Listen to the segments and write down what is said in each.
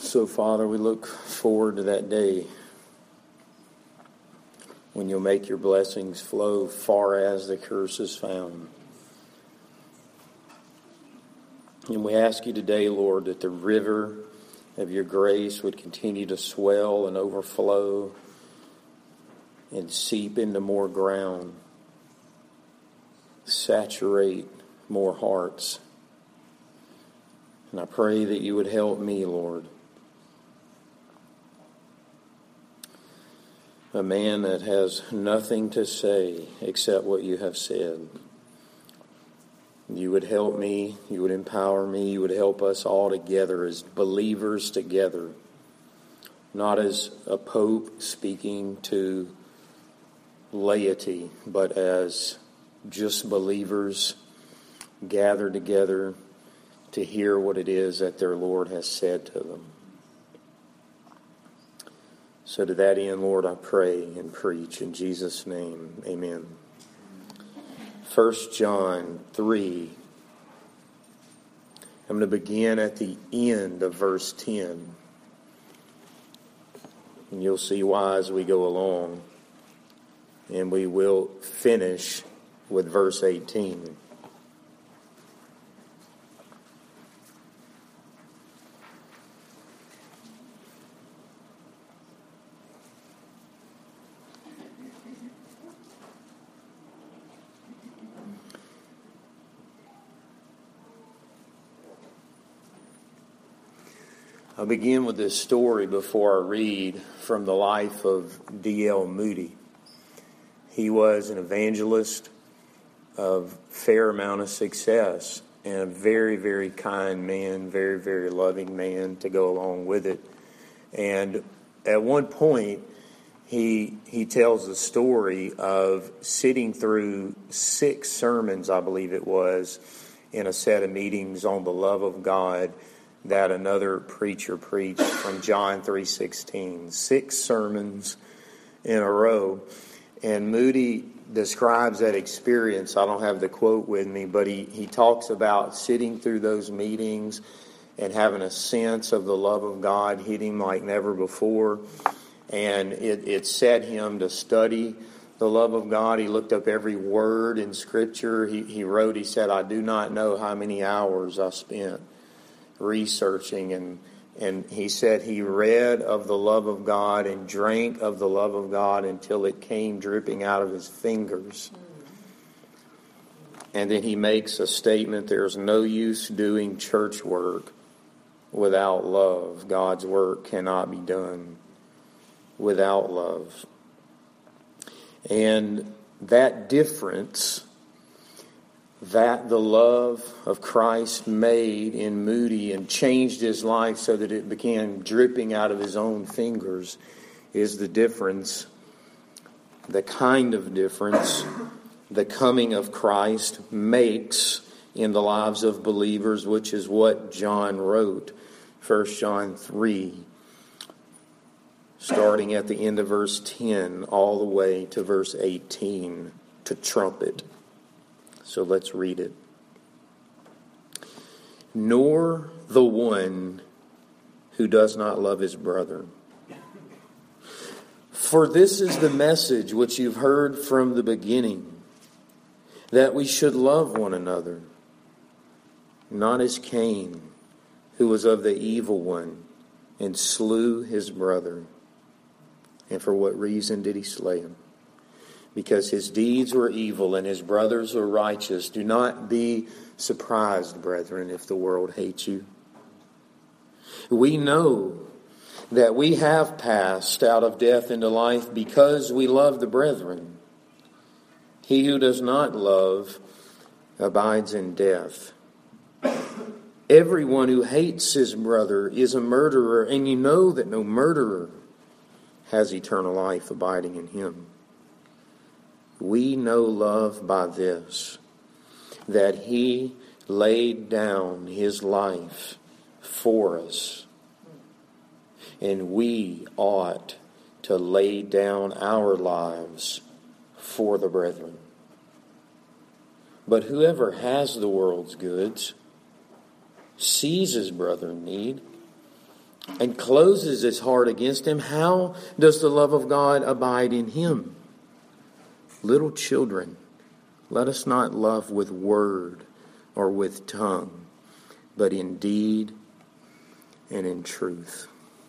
So, Father, we look forward to that day when you'll make your blessings flow far as the curse is found. And we ask you today, Lord, that the river of your grace would continue to swell and overflow and seep into more ground, saturate more hearts. And I pray that you would help me, Lord, a man that has nothing to say except what you have said. You would help me, you would empower me, you would help us all together as believers together, not as a pope speaking to laity, but as just believers gathered together to hear what it is that their Lord has said to them. So to that end, Lord, I pray and preach in Jesus' name. Amen. 1 John 3. I'm going to begin at the end of verse 10. And you'll see why as we go along. And we will finish with verse 18. I'll begin with this story before I read from the life of D.L. Moody. He was an evangelist of fair amount of success and a very, very kind man, very, very loving man to go along with it. And at one point, he tells the story of sitting through 6 sermons, I believe it was, in a set of meetings on the love of God that another preacher preached from John 3:16. 6 sermons in a row. And Moody describes that experience. I don't have the quote with me, but he talks about sitting through those meetings and having a sense of the love of God hit him like never before. And it set him to study the love of God. He looked up every word in Scripture. He wrote, he said, I do not know how many hours I spent researching, and he said he read of the love of God and drank of the love of God until it came dripping out of his fingers. And then he makes a statement, there's no use doing church work without love. God's work cannot be done without love. And that difference that the love of Christ made in Moody and changed his life so that it began dripping out of his own fingers is the difference, the kind of difference the coming of Christ makes in the lives of believers, which is what John wrote. 1 John 3, starting at the end of verse 10 all the way to verse 18, to trumpet. So let's read it. Nor the one who does not love his brother. For this is the message which you've heard from the beginning, that we should love one another, not as Cain, who was of the evil one, and slew his brother. And for what reason did he slay him? Because his deeds were evil and his brothers were righteous. Do not be surprised, brethren, if the world hates you. We know that we have passed out of death into life because we love the brethren. He who does not love abides in death. Everyone who hates his brother is a murderer, and you know that no murderer has eternal life abiding in him. We know love by this, that he laid down his life for us, and we ought to lay down our lives for the brethren. But whoever has the world's goods sees his brother in need and closes his heart against him, how does the love of God abide in him? Little children, let us not love with word or with tongue, but in deed and in truth.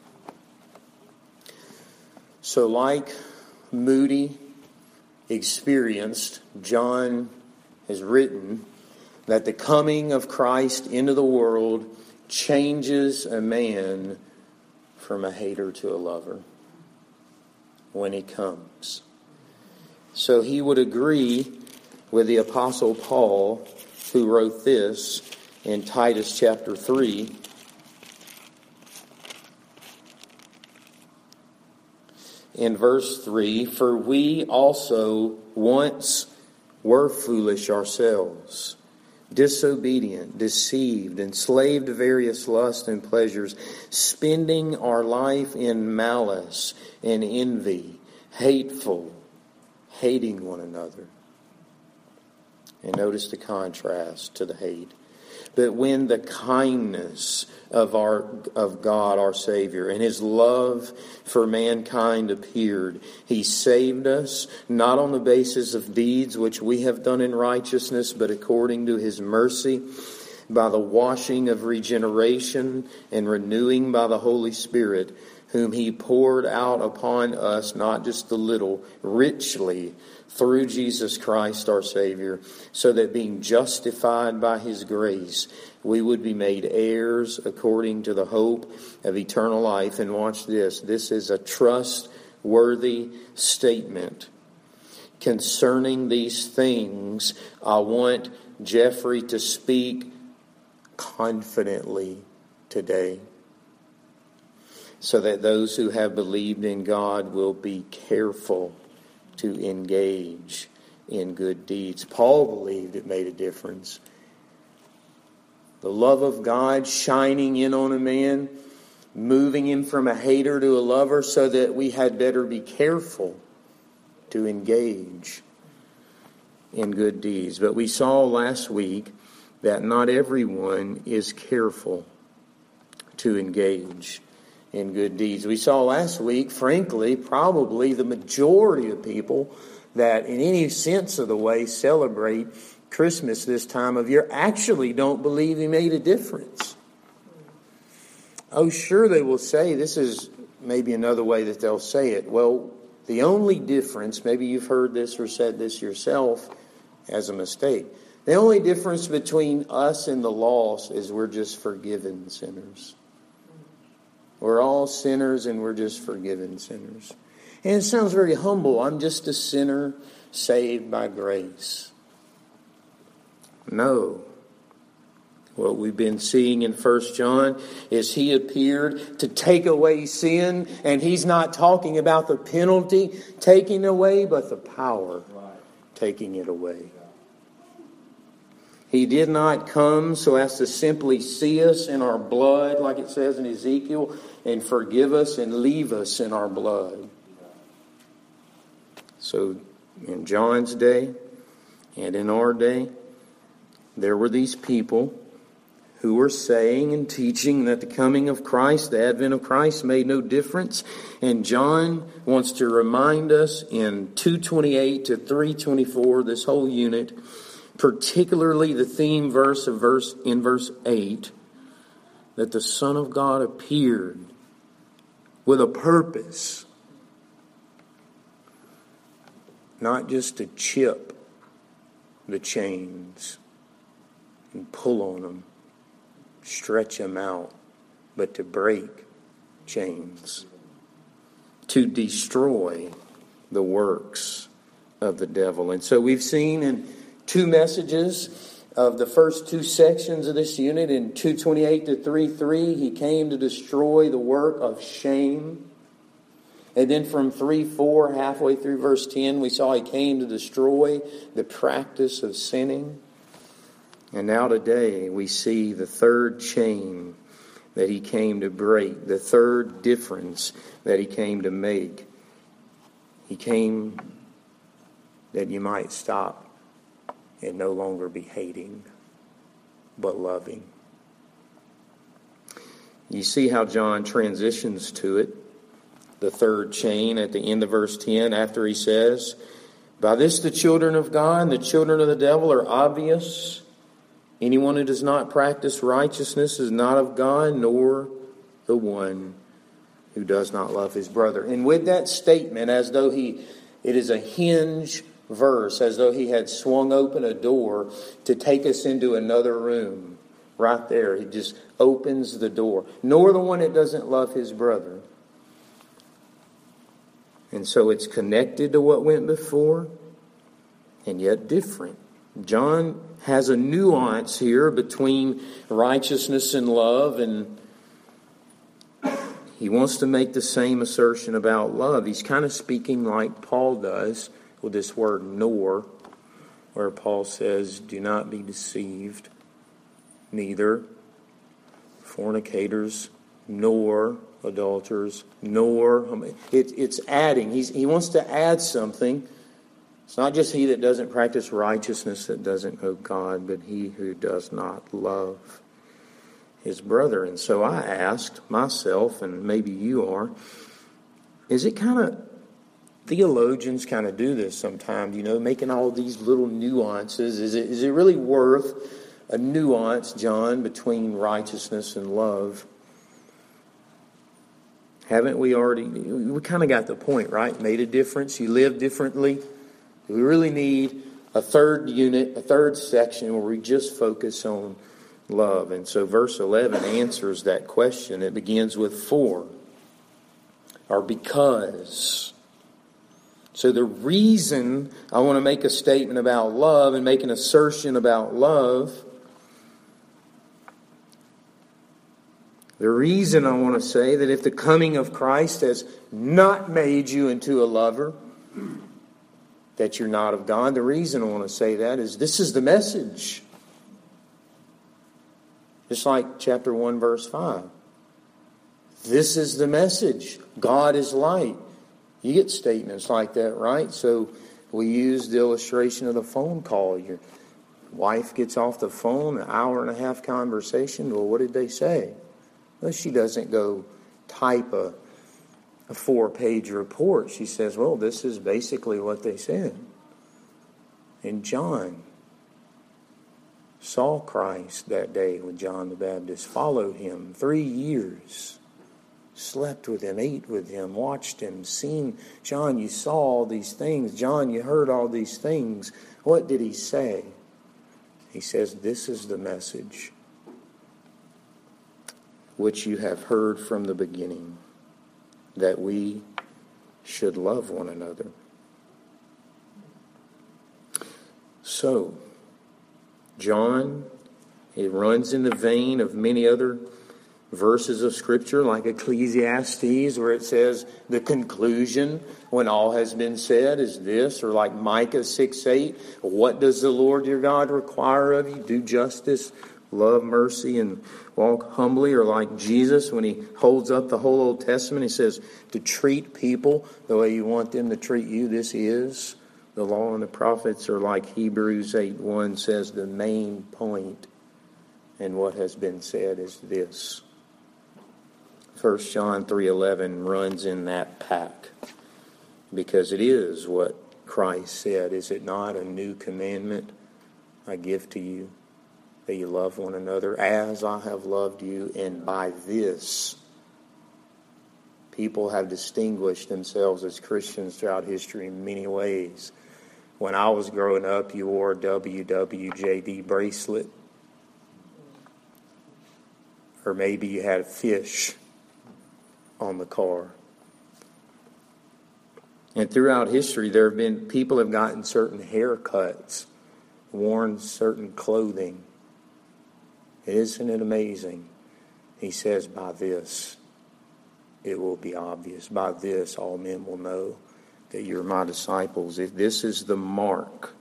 So like Moody experienced, John has written that the coming of Christ into the world changes a man from a hater to a lover when he comes. So he would agree with the Apostle Paul, who wrote this in Titus chapter 3. In verse 3, for we also once were foolish ourselves, disobedient, deceived, enslaved to various lusts and pleasures, spending our life in malice and envy, hateful, hating one another. And notice the contrast to the hate. But when the kindness of God our Savior and His love for mankind appeared, He saved us not on the basis of deeds which we have done in righteousness, but according to His mercy, by the washing of regeneration and renewing by the Holy Spirit, whom He poured out upon us, not just a little, richly, through Jesus Christ our Savior, so that being justified by His grace, we would be made heirs according to the hope of eternal life. And watch this. This is a trustworthy statement. Concerning these things, I want Jeffrey to speak confidently today, so that those who have believed in God will be careful to engage in good deeds. Paul believed it made a difference. The love of God shining in on a man, moving him from a hater to a lover, so that we had better be careful to engage in good deeds. But we saw last week that not everyone is careful to engage in good deeds. We saw last week, frankly, probably the majority of people that in any sense of the way celebrate Christmas this time of year actually don't believe He made a difference. Oh, sure, they will say, this is maybe another way that they'll say it. Well, the only difference, maybe you've heard this or said this yourself as a mistake, the only difference between us and the lost is we're just forgiven sinners. We're all sinners and we're just forgiven sinners. And it sounds very humble. I'm just a sinner saved by grace. No. What we've been seeing in 1 John is He appeared to take away sin, and He's not talking about the penalty taking away, but the power taking it away. He did not come so as to simply see us in our blood, like it says in Ezekiel, and forgive us and leave us in our blood. So in John's day and in our day, there were these people who were saying and teaching that the coming of Christ, the advent of Christ, made no difference. And John wants to remind us in 2:28 to 3:24, this whole unit, particularly the theme verse in verse 8, that the Son of God appeared with a purpose, not just to chip the chains and pull on them, stretch them out, but to break chains, to destroy the works of the devil. And so we've seen in two messages of the first two sections of this unit, in 2:28 to 3:3, He came to destroy the work of shame. And then from 3:4, halfway through verse 10, we saw He came to destroy the practice of sinning. And now today we see the third chain that He came to break, the third difference that He came to make. He came that you might stop and no longer be hating, but loving. You see how John transitions to it. The third chain at the end of verse 10, after he says, "By this the children of God and the children of the devil are obvious. Anyone who does not practice righteousness is not of God, nor the one who does not love his brother." And with that statement, as though it is a hinge verse, as though he had swung open a door to take us into another room. Right there, he just opens the door. Nor the one that doesn't love his brother. And so it's connected to what went before, and yet different. John has a nuance here between righteousness and love, and he wants to make the same assertion about love. He's kind of speaking like Paul does with this word nor, where Paul says, "Do not be deceived. Neither fornicators, nor adulterers, nor..." It's adding. He wants to add something. It's not just he that doesn't practice righteousness that doesn't know God, but he who does not love his brother. And so I asked myself, and maybe you are, is it kind of, theologians kind of do this sometimes, making all these little nuances. Is it really worth a nuance, John, between righteousness and love? Haven't we already, we kind of got the point, right? Made a difference. You live differently. We really need a third unit, a third section where we just focus on love. And so verse 11 answers that question. It begins with for, or because. So the reason I want to make a statement about love and make an assertion about love, the reason I want to say that if the coming of Christ has not made you into a lover, that you're not of God, the reason I want to say that is this is the message. Just like chapter 1, verse 5. This is the message. God is light. You get statements like that, right? So we use the illustration of the phone call. Your wife gets off the phone, an hour and a half conversation. Well, what did they say? Well, she doesn't go type a 4-page report. She says, well, this is basically what they said. And John saw Christ that day when John the Baptist followed him 3 years, slept with him, ate with him, watched him, seen. John, you saw all these things. John, you heard all these things. What did he say? He says, this is the message which you have heard from the beginning, that we should love one another. So, John, it runs in the vein of many other verses of Scripture, like Ecclesiastes, where it says the conclusion, when all has been said, is this, or like Micah 6:8, what does the Lord your God require of you? Do justice, love mercy, and walk humbly. Or like Jesus, when he holds up the whole Old Testament, he says to treat people the way you want them to treat you. This is the law and the prophets. Or like Hebrews 8:1 says, the main point in what has been said is this. 1 John 3:11 runs in that pack, because it is what Christ said. Is it not a new commandment I give to you, that you love one another as I have loved you? And by this, people have distinguished themselves as Christians throughout history in many ways. When I was growing up, you wore a WWJD bracelet. Or maybe you had a fish on the car. And throughout history, there have been people have gotten certain haircuts, worn certain clothing. Isn't it amazing? He says, by this, it will be obvious. By this, all men will know that you're my disciples. If this is the mark.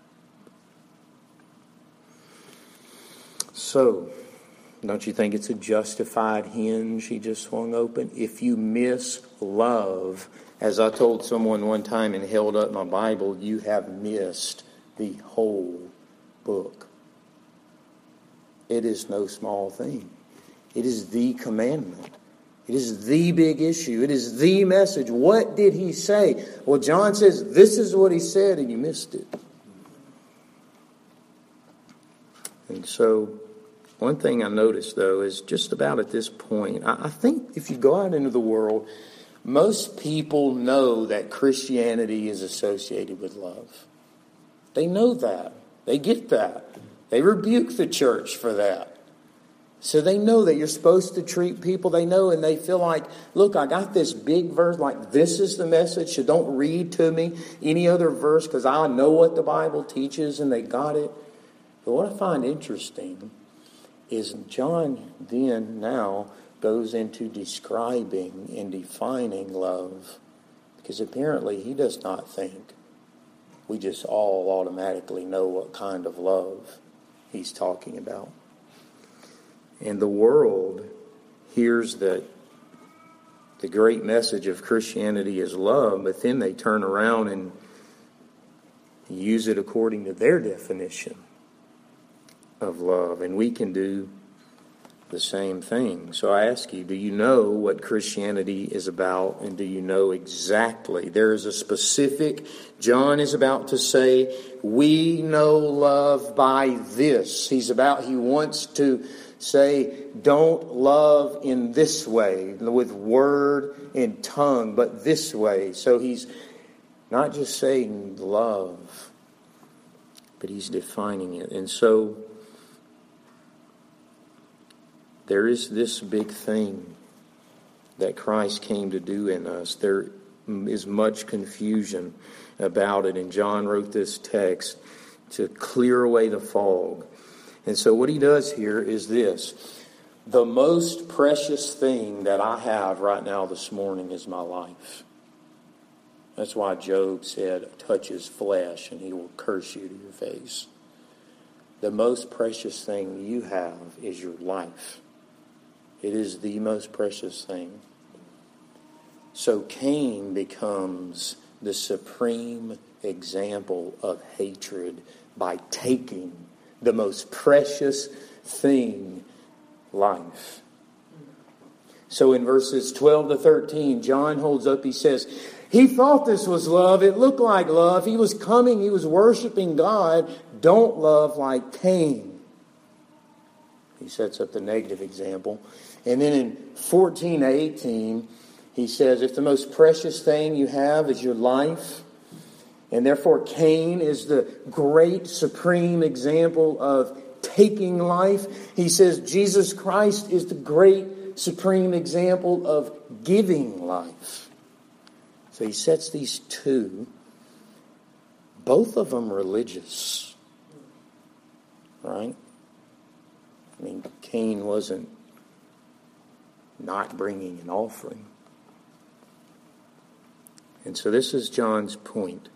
So, don't you think it's a justified hinge he just swung open? If you miss love, as I told someone one time and held up my Bible, you have missed the whole book. It is no small thing. It is the commandment. It is the big issue. It is the message. What did he say? Well, John says this is what he said, and you missed it. And so, one thing I noticed, though, is just about at this point, I think if you go out into the world, most people know that Christianity is associated with love. They know that. They get that. They rebuke the church for that. So they know that you're supposed to treat people. They know, and they feel like, look, I got this big verse, like this is the message, so don't read to me any other verse because I know what the Bible teaches, and they got it. But what I find interesting is John then now goes into describing and defining love, because apparently he does not think we just all automatically know what kind of love he's talking about. And the world hears that the great message of Christianity is love, but then they turn around and use it according to their definition of love. And we can do the same thing. So I ask you, do you know what Christianity is about? And do you know exactly? There is a specific, John is about to say, we know love by this. He wants to say, don't love in this way, with word and tongue, but this way. So he's not just saying love, but he's defining it. And so there is this big thing that Christ came to do in us. There is much confusion about it, and John wrote this text to clear away the fog. And so what he does here is this. The most precious thing that I have right now this morning is my life. That's why Job said, touch his flesh and he will curse you to your face. The most precious thing you have is your life. It is the most precious thing. So Cain becomes the supreme example of hatred by taking the most precious thing, life. So in verses 12 to 13, John holds up, he says, he thought this was love. It looked like love. He was coming, he was worshiping God. Don't love like Cain. He sets up the negative example. And then in 14 to 18, he says, if the most precious thing you have is your life, and therefore Cain is the great supreme example of taking life, he says Jesus Christ is the great supreme example of giving life. So he sets these two, both of them religious, right? I mean, Cain wasn't not bringing an offering. And so this is John's point.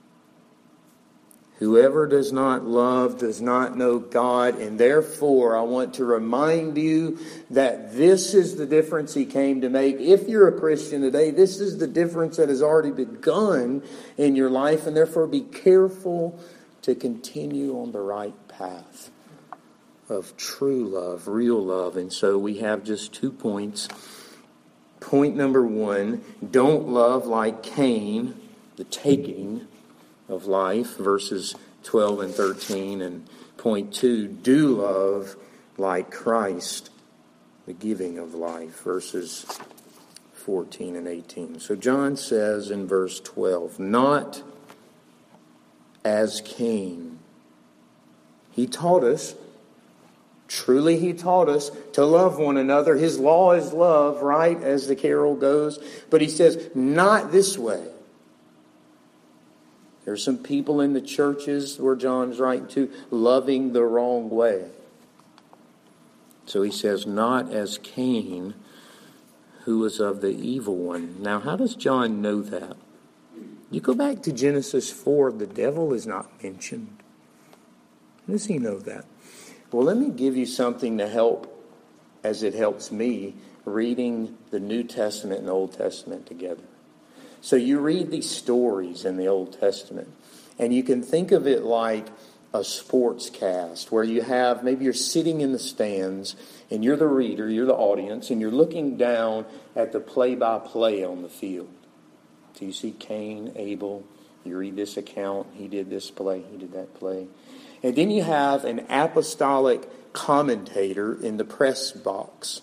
Whoever does not love does not know God, and therefore I want to remind you that this is the difference he came to make. If you're a Christian today, this is the difference that has already begun in your life, and therefore be careful to continue on the right path of true love, real love. And so we have just 2 points. Point number 1, don't love like Cain, the taking of life, verses 12 and 13. And point 2, do love like Christ, the giving of life, verses 14 and 18. So John says in verse 12, not as Cain. He taught us, truly he taught us to love one another. His law is love, right, as the carol goes. But he says, not this way. There are some people in the churches where John's writing to, loving the wrong way. So he says, not as Cain, who was of the evil one. Now, how does John know that? You go back to Genesis 4, the devil is not mentioned. How does he know that? Well, let me give you something to help, as it helps me, reading the New Testament and Old Testament together. So you read these stories in the Old Testament, and you can think of it like a sports cast where you have, maybe you're sitting in the stands and you're the reader, you're the audience, and you're looking down at the play-by-play on the field. So you see Cain, Abel, you read this account, he did this play, he did that play. And then you have an apostolic commentator in the press box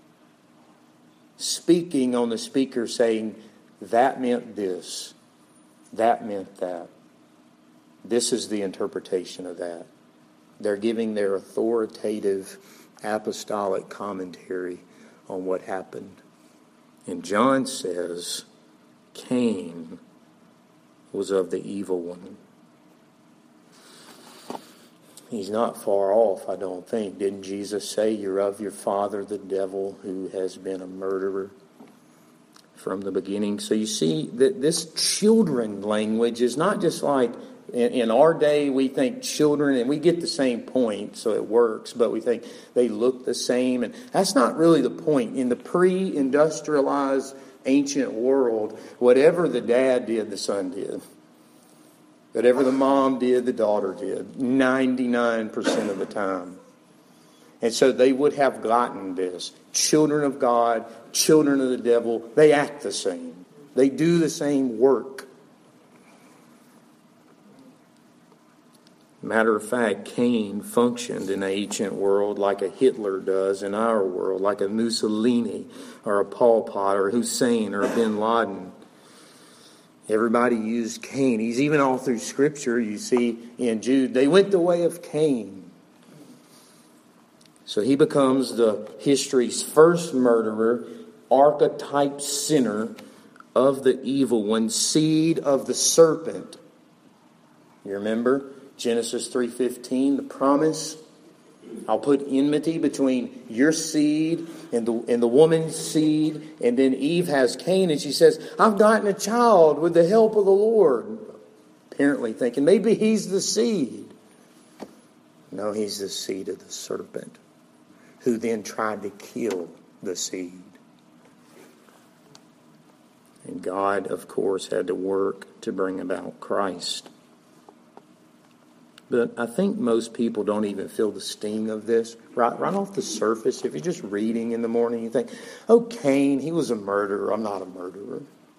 speaking on the speaker saying, that meant this, that meant that. This is the interpretation of that. They're giving their authoritative apostolic commentary on what happened. And John says Cain was of the evil one. He's not far off, I don't think. Didn't Jesus say, you're of your father, the devil, who has been a murderer from the beginning? So you see that this children language is not just like, in our day we think children, and we get the same point, so it works, but we think they look the same. And that's not really the point. In the pre-industrialized ancient world, whatever the dad did, the son did. Whatever the mom did, the daughter did, 99% of the time. And so they would have gotten this. Children of God, children of the devil, they act the same. They do the same work. Matter of fact, Cain functioned in the ancient world like a Hitler does in our world, like a Mussolini or a Pol Pot or Hussein or a Bin Laden. Everybody used Cain. He's even all through Scripture, you see in Jude, they went the way of Cain. So he becomes the history's first murderer, archetype sinner of the evil one, seed of the serpent. You remember Genesis 3:15, the promise? I'll put enmity between your seed and the woman's seed. And then Eve has Cain, and she says, I've gotten a child with the help of the Lord. Apparently thinking, maybe he's the seed. No, he's the seed of the serpent, who then tried to kill the seed. And God, of course, had to work to bring about Christ. But I think most people don't even feel the sting of this. Right off the surface, if you're just reading in the morning, you think, oh, Cain, he was a murderer. I'm not a murderer.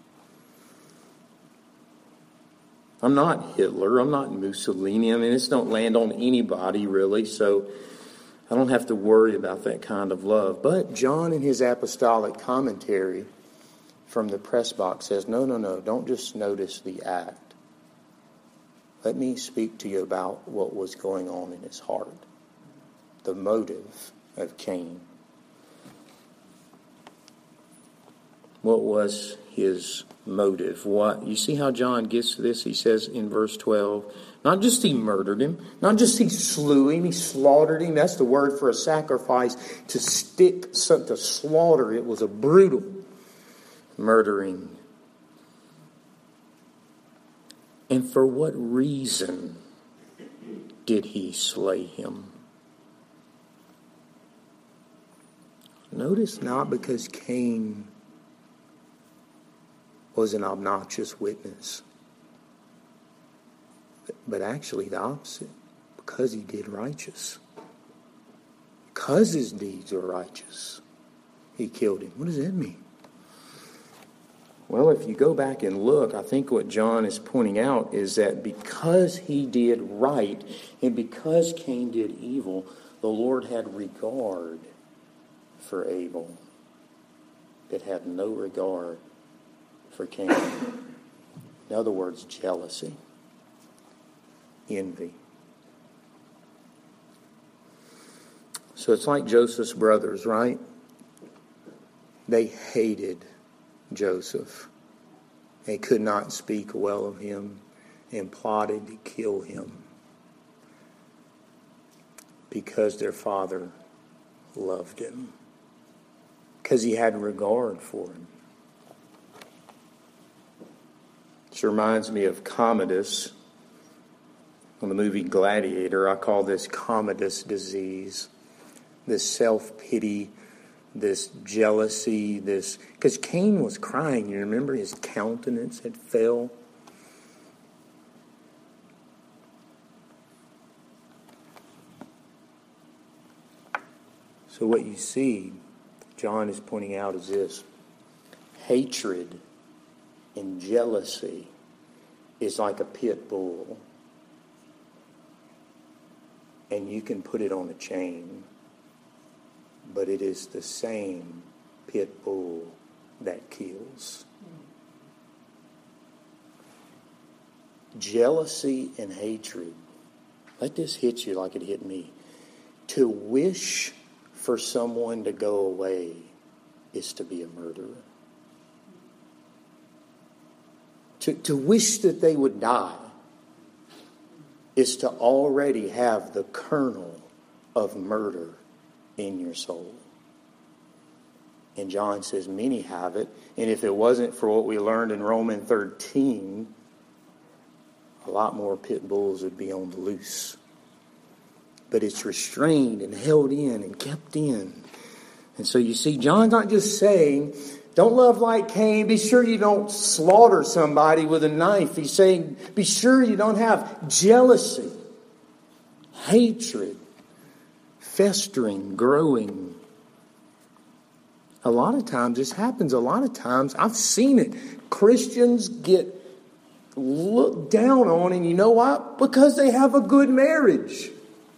I'm not Hitler. I'm not Mussolini. I mean, this don't land on anybody, really, so I don't have to worry about that kind of love. But John, in his apostolic commentary from the press box, says, no, don't just notice the act. Let me speak to you about what was going on in his heart. The motive of Cain. What was his motive? What? You see how John gets to this? He says in verse 12, not just he murdered him, not just he slew him, he slaughtered him. That's the word for a sacrifice. To slaughter. It was a brutal murdering. And for what reason did he slay him? Notice not because Cain was an obnoxious witness, but actually the opposite, because he did righteous. Because his deeds were righteous, he killed him. What does that mean? Well, if you go back and look, I think what John is pointing out is that because he did right and because Cain did evil, the Lord had regard for Abel, but had no regard for Cain. In other words, jealousy, envy. So it's like Joseph's brothers, right? They hated Joseph. They could not speak well of him and plotted to kill him because their father loved him, because he had regard for him. This reminds me of Commodus. On the movie Gladiator, I call this Commodus disease. This self-pity, this jealousy, this... Because Cain was crying, you remember? His countenance had fell. So what you see, John is pointing out, is this. Hatred and jealousy is like a pit bull. And you can put it on a chain. But it is the same pit bull that kills. Jealousy and hatred. Let this hit you like it hit me. To wish for someone to go away is to be a murderer. To wish that they would die is to already have the kernel of murder in your soul. And John says many have it. And if it wasn't for what we learned in Romans 13, a lot more pit bulls would be on the loose. But it's restrained and held in and kept in. And so you see, John's not just saying, don't love like Cain. Be sure you don't slaughter somebody with a knife. He's saying, be sure you don't have jealousy, hatred, festering, growing. A lot of times this happens. A lot of times I've seen it. Christians get looked down on, and you know why? Because they have a good marriage.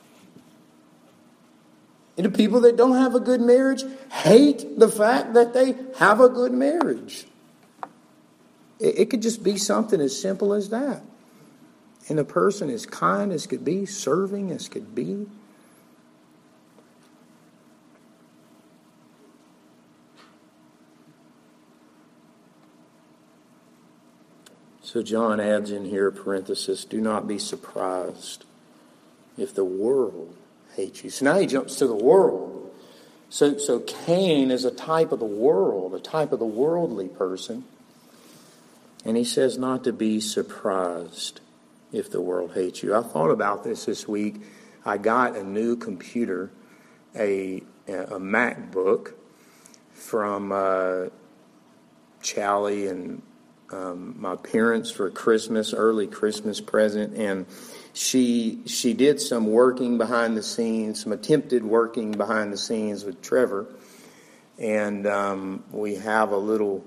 And the people that don't have a good marriage hate the fact that they have a good marriage. It could just be something as simple as that. And a person as kind as could be, serving as could be. So John adds in here, parenthesis, do not be surprised if the world hates you. So now he jumps to the world. So Cain is a type of the world, a type of the worldly person. And he says not to be surprised if the world hates you. I thought about this week. I got a new computer, a MacBook from Charlie and my parents for Christmas, early Christmas present, and she did some working behind the scenes, some attempted working behind the scenes with Trevor, and we have a little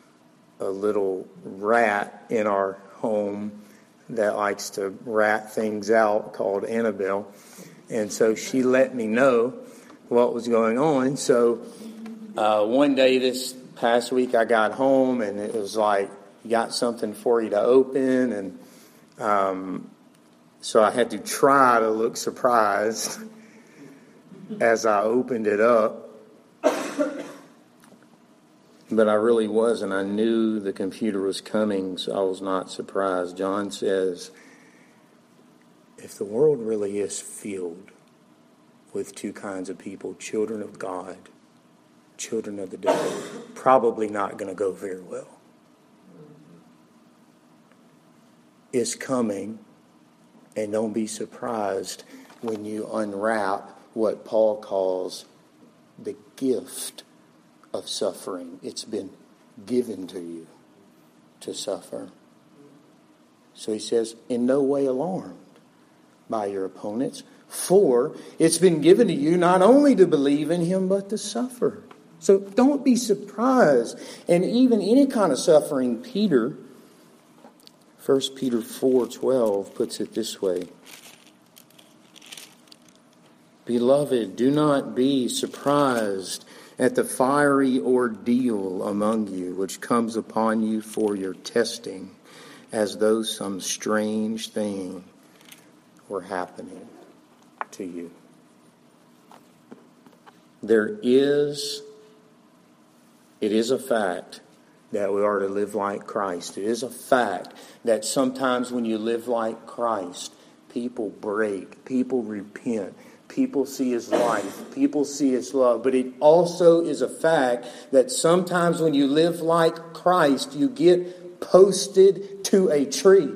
rat in our home that likes to rat things out called Annabelle, and so she let me know what was going on. So one day this past week I got home and it was like, got something for you to open, and so I had to try to look surprised as I opened it up, but I really wasn't. I knew the computer was coming, so I was not surprised. John says, if the world really is filled with two kinds of people, children of God, children of the devil, probably not going to go very well. Is coming, and don't be surprised when you unwrap what Paul calls the gift of suffering. It's been given to you to suffer. So he says, in no way alarmed by your opponents, for it's been given to you not only to believe in him, but to suffer. So don't be surprised. And even any kind of suffering, Peter 1 Peter 4:12 puts it this way. Beloved, do not be surprised at the fiery ordeal among you, which comes upon you for your testing, as though some strange thing were happening to you. It is a fact that we are to live like Christ. It is a fact that sometimes when you live like Christ, people break, people repent, people see his life, people see his love. But it also is a fact that sometimes when you live like Christ, you get posted to a tree.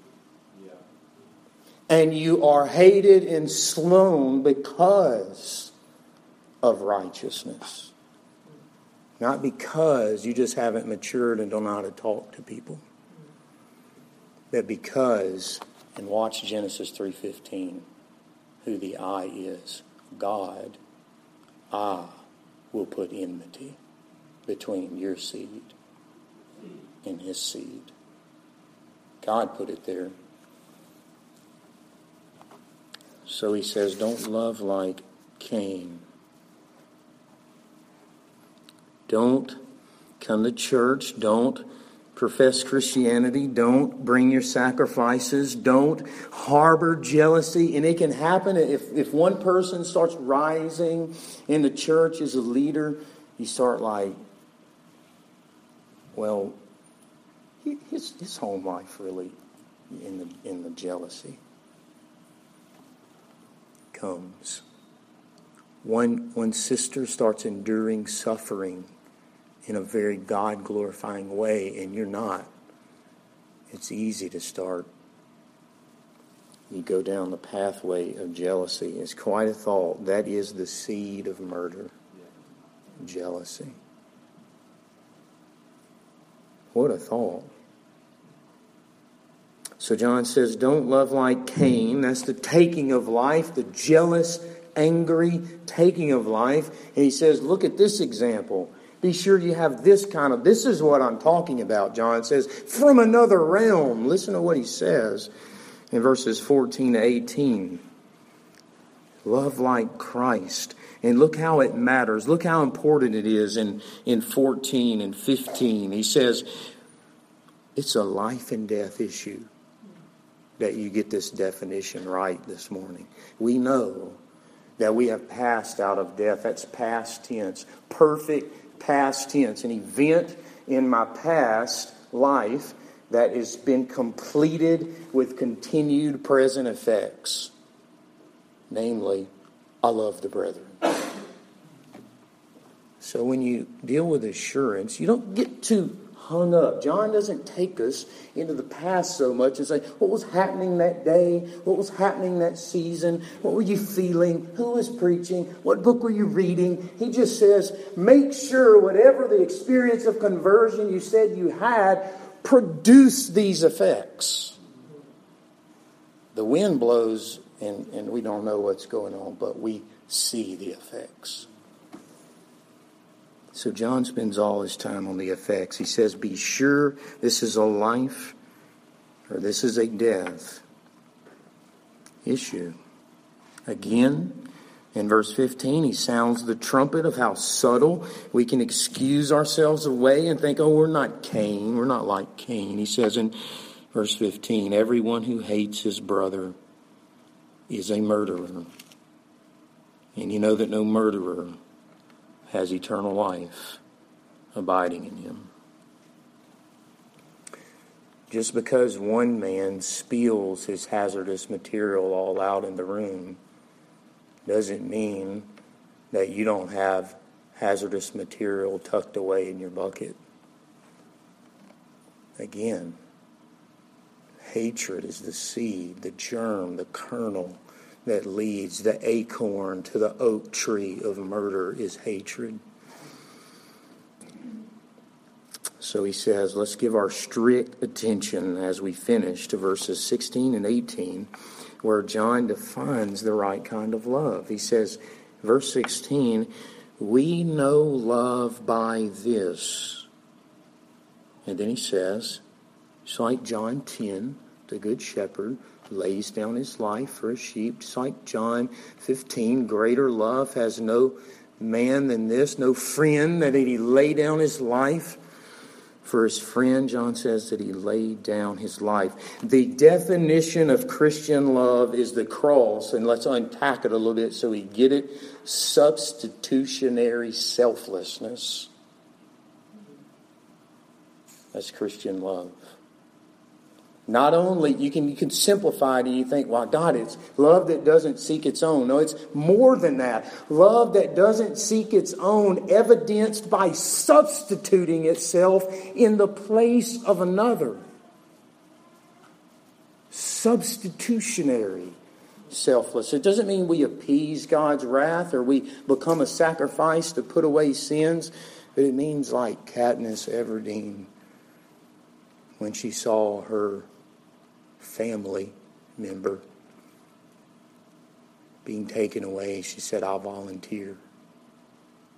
And you are hated and slain because of righteousness. Not because you just haven't matured and don't know how to talk to people. But because, and watch Genesis 3:15, who the I is. God, I will put enmity between your seed and his seed. God put it there. So he says, don't love like Cain. Don't come to church. Don't profess Christianity. Don't bring your sacrifices. Don't harbor jealousy. And it can happen if one person starts rising in the church as a leader, you start like, well, his home life really in the jealousy comes. One sister starts enduring suffering in a very God-glorifying way, and you're not. It's easy to start. You go down the pathway of jealousy. It's quite a thought. That is the seed of murder. Jealousy. What a thought. So John says, don't love like Cain. That's the taking of life, the jealous, angry taking of life. And he says, look at this example. Be sure you have this is what I'm talking about, John says, from another realm. Listen to what he says in verses 14 to 18. Love like Christ. And look how it matters. Look how important it is in 14 and 15. He says, it's a life and death issue that you get this definition right this morning. We know that we have passed out of death. That's past tense. Perfect past tense. An event in my past life that has been completed with continued present effects. Namely, I love the brethren. So when you deal with assurance, you don't get too hung up. John doesn't take us into the past so much as say, what was happening that day? What was happening that season? What were you feeling? Who was preaching? What book were you reading? He just says, make sure whatever the experience of conversion you said you had produced these effects. The wind blows and we don't know what's going on, but we see the effects. So John spends all his time on the effects. He says, be sure this is a life or this is a death issue. Again, in verse 15, he sounds the trumpet of how subtle we can excuse ourselves away and think, oh, we're not Cain. We're not like Cain. He says in verse 15, everyone who hates his brother is a murderer. And you know that no murderer has eternal life abiding in him. Just because one man spills his hazardous material all out in the room doesn't mean that you don't have hazardous material tucked away in your bucket. Again, hatred is the seed, the germ, the kernel that leads the acorn to the oak tree of murder is hatred. So he says, let's give our strict attention as we finish to verses 16 and 18, where John defines the right kind of love. He says, verse 16, we know love by this. And then he says, it's like John 10, the good shepherd lays down his life for his sheep. Just like John 15, greater love has no man than this, no friend that he lay down his life for his friend. John says that he laid down his life. The definition of Christian love is the cross, and let's unpack it a little bit so we get it. Substitutionary selflessness. That's Christian love. Not only, you can simplify it and you think, well, God, it's love that doesn't seek its own. No, it's more than that. Love that doesn't seek its own, evidenced by substituting itself in the place of another. Substitutionary selfless. It doesn't mean we appease God's wrath or we become a sacrifice to put away sins, but it means like Katniss Everdeen when she saw her family member being taken away, she said, I'll volunteer.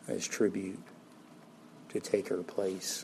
as tribute to take her place.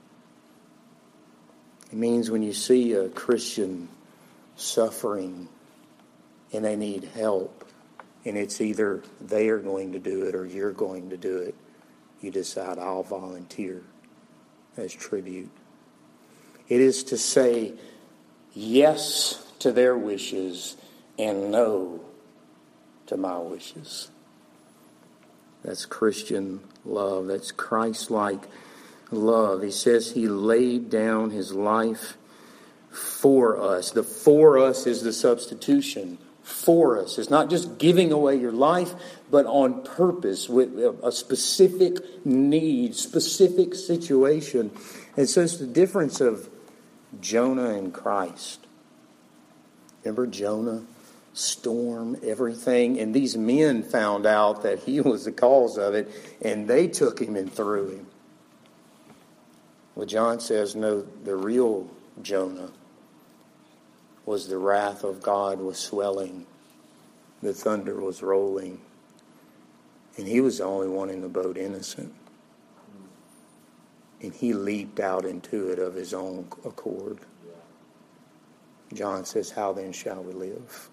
It means when you see a Christian suffering and they need help, and it's either they are going to do it or you're going to do it, you decide, I'll volunteer as tribute. It is to say yes to their wishes and no to my wishes. That's Christian love. That's Christ-like love. He says he laid down his life for us. The for us is the substitution. For us. It's not just giving away your life, but on purpose with a specific need, specific situation. And so it's the difference of Jonah and Christ. Remember Jonah? Storm, everything. And these men found out that he was the cause of it, and they took him and threw him. Well, John says, no, the real Jonah was the wrath of God was swelling. The thunder was rolling. And he was the only one in the boat innocent. And he leaped out into it of his own accord. John says, how then shall we live?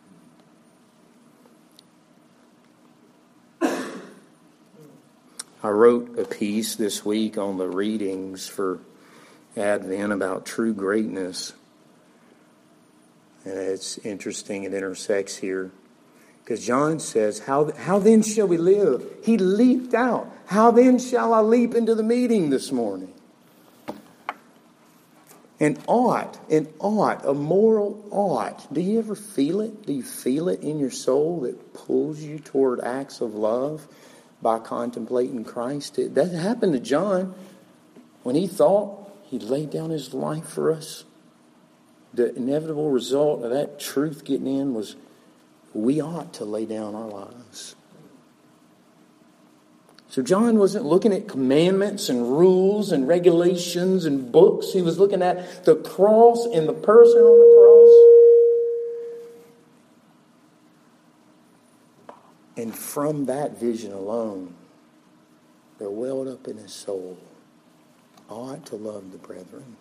I wrote a piece this week on the readings for Advent about true greatness. And it's interesting, it intersects here. Because John says, how then shall we live? He leaped out. How then shall I leap into the meeting this morning? An ought, a moral ought. Do you ever feel it? Do you feel it in your soul that pulls you toward acts of love by contemplating Christ? That happened to John when he thought he'd laid down his life for us. The inevitable result of that truth getting in was we ought to lay down our lives. So John wasn't looking at commandments and rules and regulations and books. He was looking at the cross and the person on the cross. And from that vision alone, there welled up in his soul, I ought to love the brethren.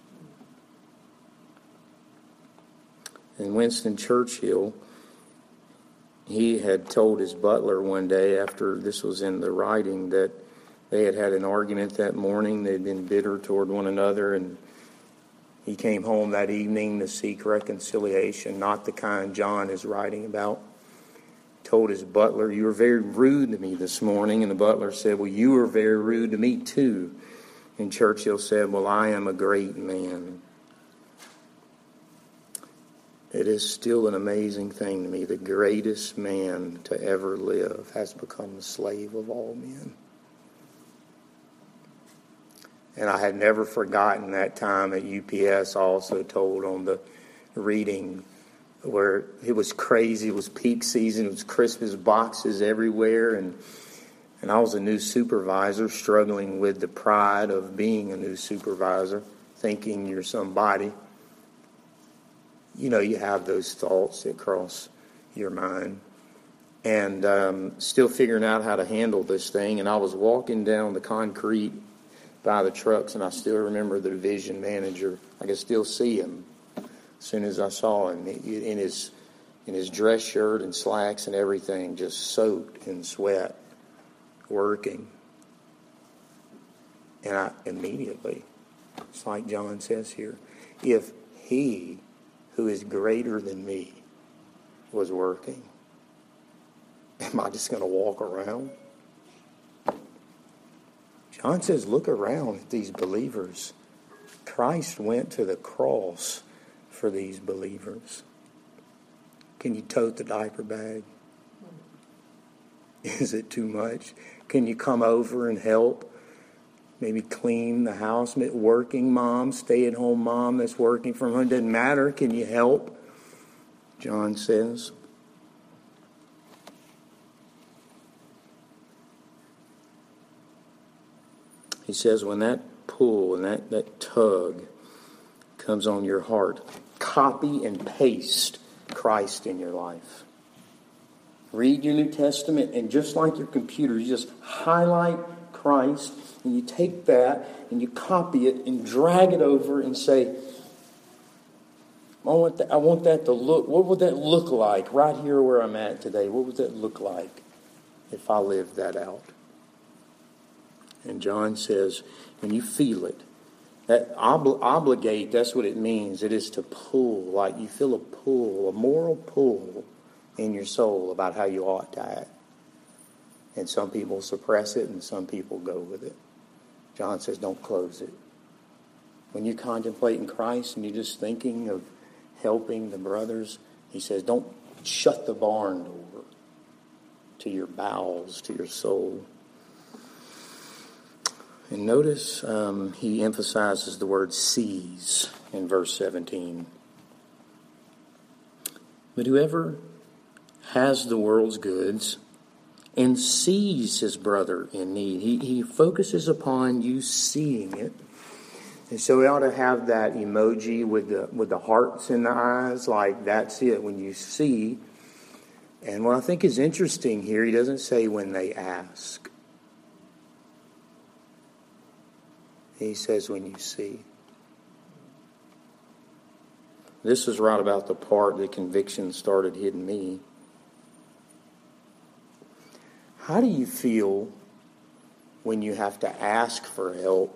And Winston Churchill, he had told his butler one day after this was in the writing that they had had an argument that morning. They'd been bitter toward one another, and he came home that evening to seek reconciliation, not the kind John is writing about. Told his butler, you were very rude to me this morning. And the butler said, well, you were very rude to me too. And Churchill said, well, I am a great man. It is still an amazing thing to me. The greatest man to ever live has become the slave of all men. And I had never forgotten that time at UPS, also told on the reading where it was crazy. It was peak season. It was Christmas boxes everywhere. And I was a new supervisor struggling with the pride of being a new supervisor, thinking you're somebody. You know, you have those thoughts that cross your mind. And still figuring out how to handle this thing. And I was walking down the concrete by the trucks, and I still remember the division manager. I could still see him as soon as I saw him in his dress shirt and slacks and everything, just soaked in sweat, working. And I immediately, it's like John says here, if he who is greater than me was working, am I just going to walk around? John says, look around at these believers. Christ went to the cross for these believers. Can you tote the diaper bag? Is it too much? Can you come over and help? Maybe clean the house. Working mom, stay-at-home mom that's working from home. Doesn't matter. Can you help? John says. He says when that pull and that tug comes on your heart, copy and paste Christ in your life. Read your New Testament, and just like your computer, you just highlight Christ, and you take that and you copy it and drag it over and say, I want that to look, what would that look like right here where I'm at today? What would that look like if I lived that out? And John says, when you feel it, that obligate, that's what it means. It is to pull, like you feel a pull, a moral pull in your soul about how you ought to act. And some people suppress it and some people go with it. John says, don't close it. When you're contemplating Christ and you're just thinking of helping the brothers, he says, don't shut the barn door to your bowels, to your soul. And notice he emphasizes the word seize in verse 17. But whoever has the world's goods and sees his brother in need, he focuses upon you seeing it. And so we ought to have that emoji with the hearts in the eyes, like that's it, when you see. And what I think is interesting here, he doesn't say when they ask. He says when you see. This is right about the part that conviction started hitting me. How do you feel when you have to ask for help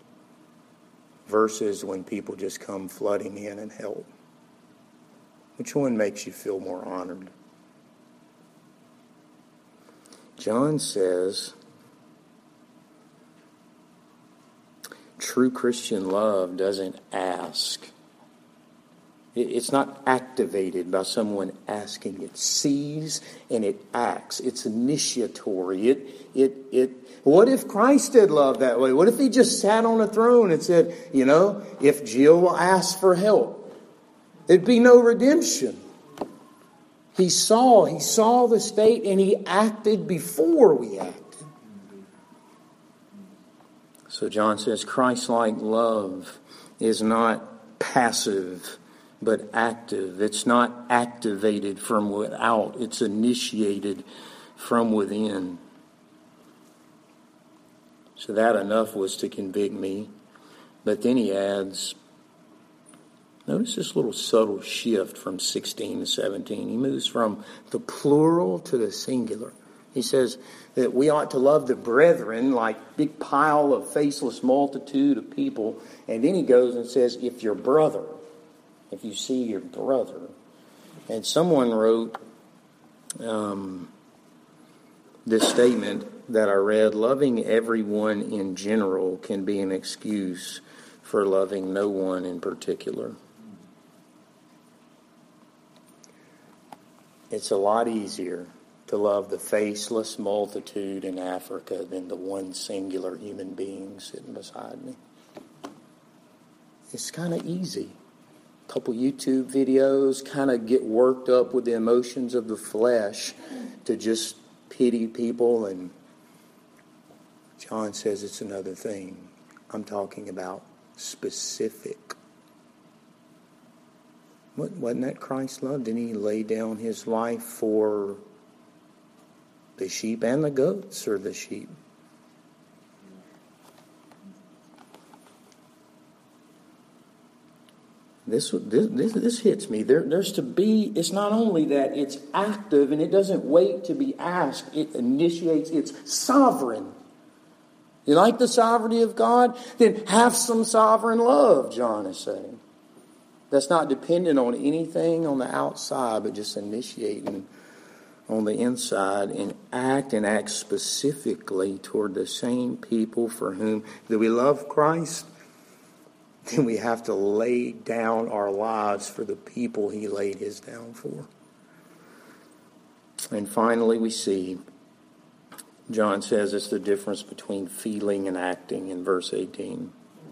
versus when people just come flooding in and help? Which one makes you feel more honored? John says, true Christian love doesn't ask. It's not activated by someone asking. It sees and it acts. It's initiatory. What if Christ did love that way? What if he just sat on a throne and said, if Jill asks for help, there'd be no redemption. He saw the state and he acted before we acted. So John says Christ-like love is not passive but active. It's not activated from without. It's initiated from within. So that enough was to convict me. But then he adds, notice this little subtle shift from 16 to 17. He moves from the plural to the singular. He says that we ought to love the brethren like big pile of faceless multitude of people. And then he goes and says, if your brother, if you see your brother. And someone wrote this statement that I read, loving everyone in general can be an excuse for loving no one in particular. It's a lot easier to love the faceless multitude in Africa than the one singular human being sitting beside me. It's kind of easy. A couple YouTube videos, kind of get worked up with the emotions of the flesh to just pity people. And John says it's another thing. I'm talking about specific. Wasn't that Christ's love? Didn't he lay down his life for the sheep and the goats, or the sheep? This hits me. There's to be, it's not only that it's active and it doesn't wait to be asked, it initiates, it's sovereign. You like the sovereignty of God? Then have some sovereign love, John is saying. That's not dependent on anything on the outside, but just initiating on the inside and act specifically toward the same people for whom, do we love Christ? Then we have to lay down our lives for the people he laid his down for. And finally we see, John says it's the difference between feeling and acting in verse 18.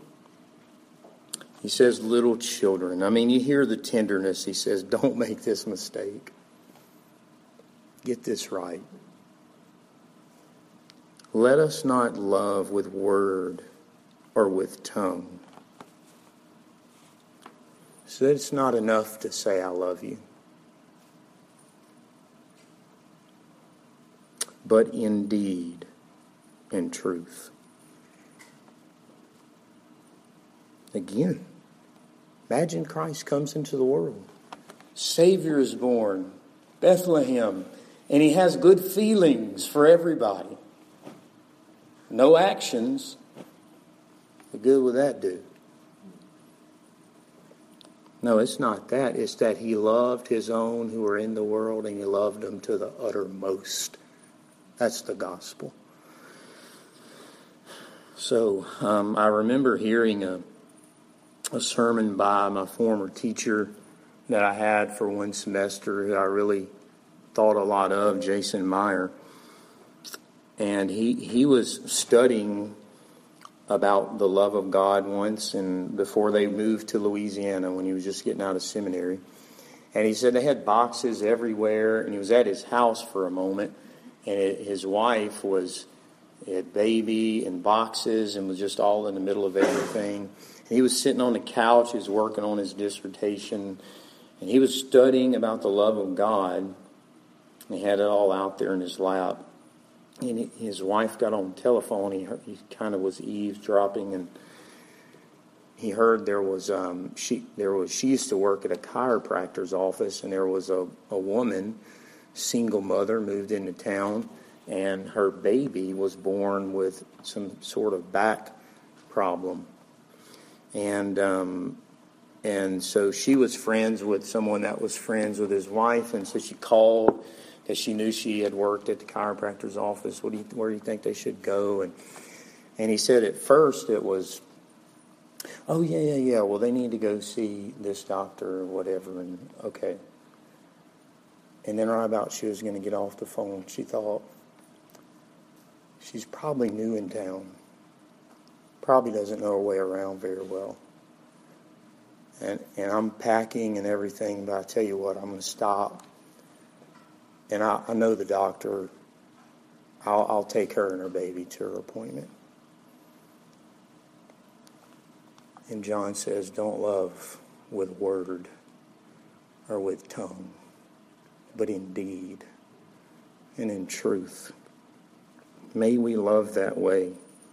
He says, little children. I mean, you hear the tenderness. He says, don't make this mistake. Get this right. Let us not love with word or with tongue. So it's not enough to say I love you. But in deed and truth. Again, imagine Christ comes into the world. Savior is born, Bethlehem, and he has good feelings for everybody. No actions. What good would that do? No, it's not that. It's that he loved his own who were in the world, and he loved them to the uttermost. That's the gospel. So I remember hearing a sermon by my former teacher that I had for one semester, who I really thought a lot of, Jason Meyer. And he was studying about the love of God once, and before they moved to Louisiana, when he was just getting out of seminary. And he said they had boxes everywhere, and he was at his house for a moment, and his wife had baby and boxes and was just all in the middle of everything. And he was sitting on the couch, he was working on his dissertation, and he was studying about the love of God. And he had it all out there in his lap. And his wife got on the telephone. He kind of was eavesdropping, and he heard she used to work at a chiropractor's office, and there was a woman, single mother, moved into town, and her baby was born with some sort of back problem, and so she was friends with someone that was friends with his wife, and so she called. Because she knew she had worked at the chiropractor's office. Where do you think they should go? And he said at first it was, oh, yeah. Well, they need to go see this doctor or whatever. And okay. And then right about she was going to get off the phone, she thought, she's probably new in town. Probably doesn't know her way around very well. And I'm packing and everything, but I tell you what, I'm going to stop. And I know the doctor. I'll take her and her baby to her appointment. And John says, don't love with word or with tongue, but in deed and in truth. May we love that way.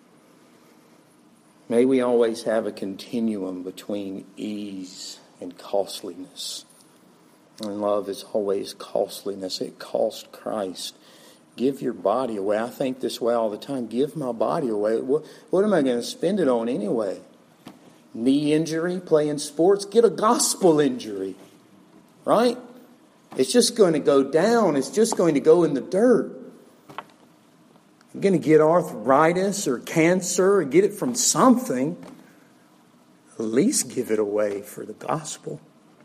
May we always have a continuum between ease and costliness. And love is always costliness. It cost Christ. Give your body away. I think this way all the time. Give my body away. What am I going to spend it on anyway? Knee injury, playing sports? Get a gospel injury. Right? It's just going to go down. It's just going to go in the dirt. I'm going to get arthritis or cancer or get it from something. At least give it away for the gospel.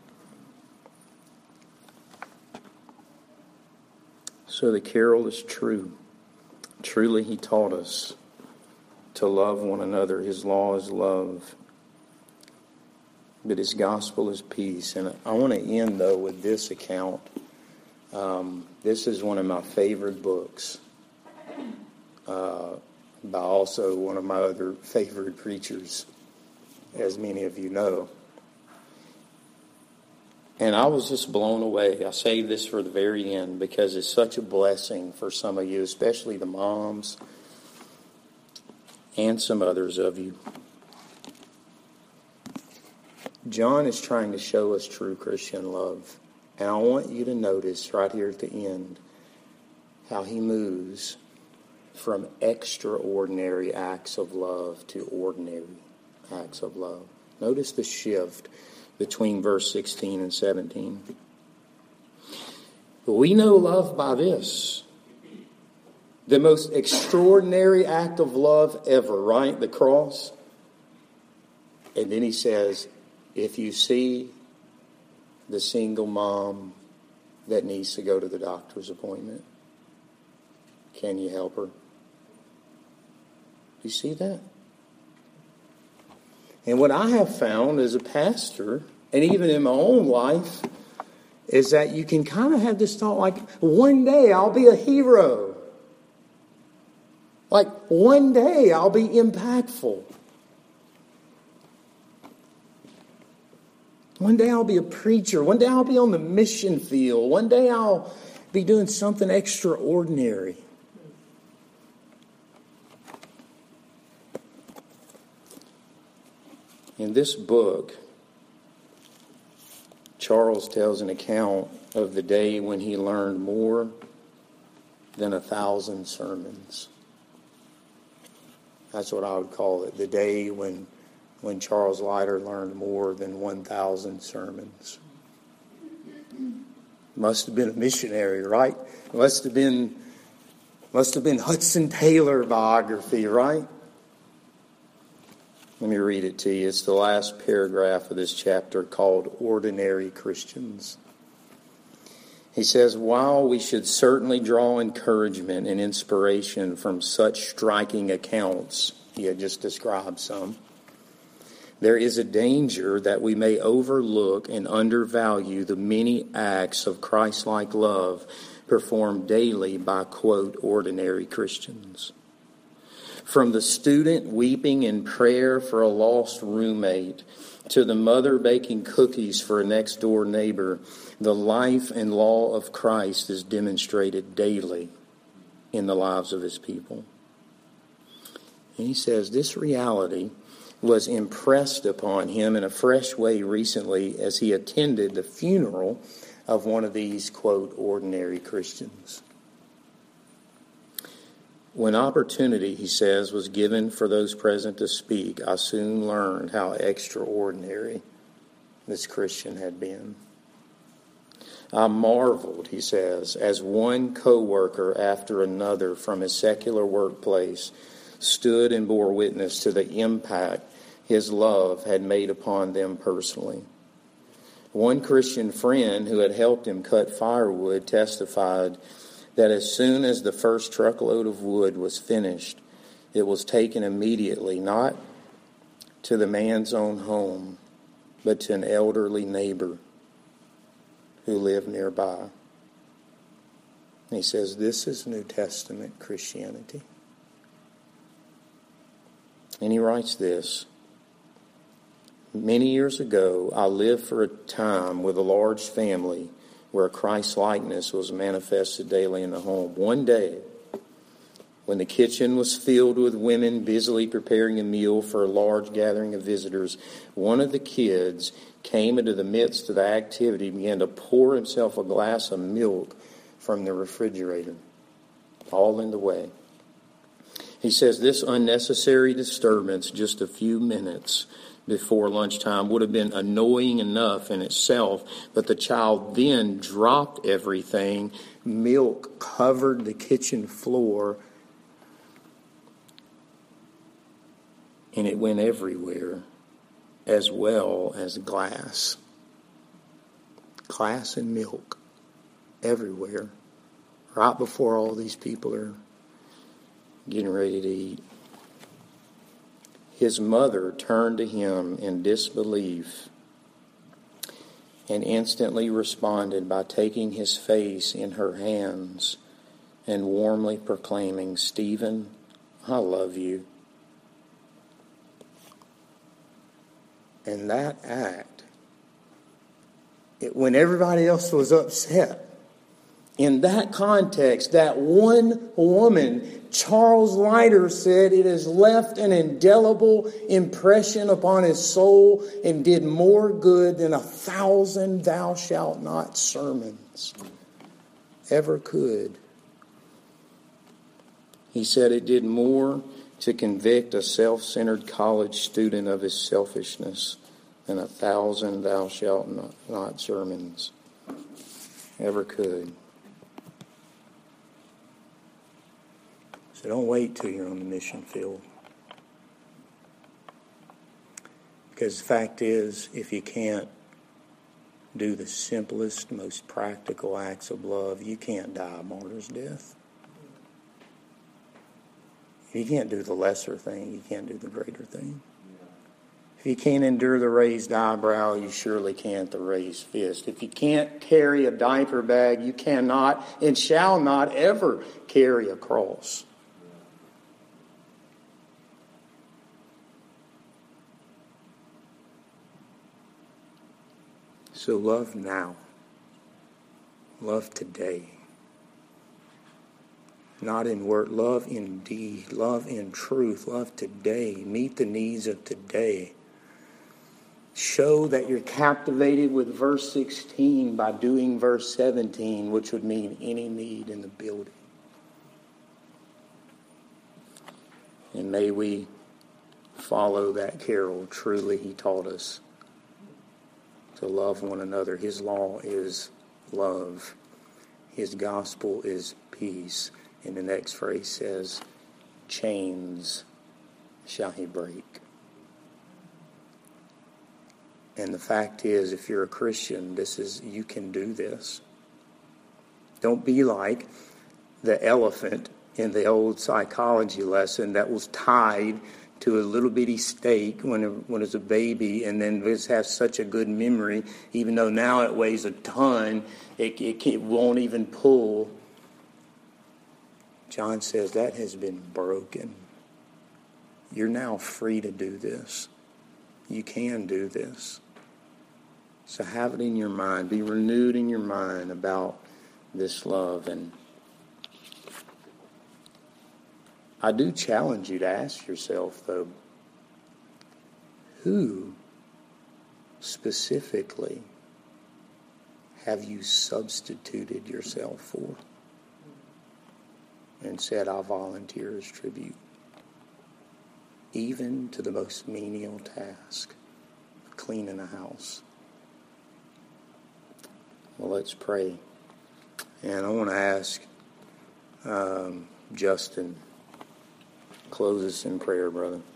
So the carol is true. Truly he taught us to love one another. His law is love. But his gospel is peace. And I want to end, though, with this account. This is one of my favorite books. By also one of my other favorite preachers, as many of you know. And I was just blown away. I saved this for the very end because it's such a blessing for some of you, especially the moms and some others of you. John is trying to show us true Christian love. And I want you to notice right here at the end how he moves from extraordinary acts of love to ordinary acts of love. Notice the shift between verse 16 and 17. We know love by this. The most extraordinary act of love ever, right? The cross. And then he says, if you see the single mom that needs to go to the doctor's appointment, can you help her? Do you see that? And what I have found as a pastor, and even in my own life, is that you can kind of have this thought like, one day I'll be a hero. Like, one day I'll be impactful. One day I'll be a preacher. One day I'll be on the mission field. One day I'll be doing something extraordinary. In this book, Charles tells an account of the day when he learned more than 1,000 sermons. That's what I would call it, the day when Charles Leiter learned more than 1,000 sermons. Must have been a missionary, right? Must have been Hudson Taylor biography, right? Let me read it to you. It's the last paragraph of this chapter called Ordinary Christians. He says, while we should certainly draw encouragement and inspiration from such striking accounts, he had just described some, there is a danger that we may overlook and undervalue the many acts of Christ-like love performed daily by, quote, ordinary Christians. From the student weeping in prayer for a lost roommate to the mother baking cookies for a next-door neighbor, the life and law of Christ is demonstrated daily in the lives of his people. And he says this reality was impressed upon him in a fresh way recently as he attended the funeral of one of these, quote, ordinary Christians. When opportunity, he says, was given for those present to speak, I soon learned how extraordinary this Christian had been. I marveled, he says, as one co-worker after another from his secular workplace stood and bore witness to the impact his love had made upon them personally. One Christian friend who had helped him cut firewood testified that as soon as the first truckload of wood was finished, it was taken immediately, not to the man's own home, but to an elderly neighbor who lived nearby. And he says, this is New Testament Christianity. And he writes this, many years ago, I lived for a time with a large family where Christ-likeness was manifested daily in the home. One day, when the kitchen was filled with women busily preparing a meal for a large gathering of visitors, one of the kids came into the midst of the activity and began to pour himself a glass of milk from the refrigerator, all in the way. He says this unnecessary disturbance, just a few minutes before lunchtime, would have been annoying enough in itself, but the child then dropped everything. Milk covered the kitchen floor, and it went everywhere, as well as glass. Glass and milk everywhere, right before all these people are getting ready to eat. His mother turned to him in disbelief and instantly responded by taking his face in her hands and warmly proclaiming, Stephen, I love you. And that act, when everybody else was upset, in that context, that one woman, Charles Leiter said, it has left an indelible impression upon his soul and did more good than 1,000 thou shalt not sermons ever could. He said it did more to convict a self-centered college student of his selfishness than 1,000 thou shalt not sermons ever could. So don't wait till you're on the mission field. Because the fact is, if you can't do the simplest, most practical acts of love, you can't die a martyr's death. If you can't do the lesser thing, you can't do the greater thing. If you can't endure the raised eyebrow, you surely can't the raised fist. If you can't carry a diaper bag, you cannot and shall not ever carry a cross. So love now. Love today. Not in word, love in deed, love in truth, love today. Meet the needs of today. show that you're captivated with verse 16 by doing verse 17, which would mean any need in the building. And may we follow that carol. Truly, he taught us to love one another. His law is love. His gospel is peace. And the next phrase says, chains shall he break. And the fact is, if you're a Christian, you can do this. Don't be like the elephant in the old psychology lesson that was tied to a little bitty stake when it was a baby, and then this has such a good memory, even though now it weighs a ton, it won't even pull. John says that has been broken. You're now free to do this. You can do this. So have it in your mind. Be renewed in your mind about this love. And I do challenge you to ask yourself, though, who specifically have you substituted yourself for and said, I'll volunteer as tribute, even to the most menial task of cleaning a house? Well, let's pray. And I want to ask Justin, close us in prayer, brother.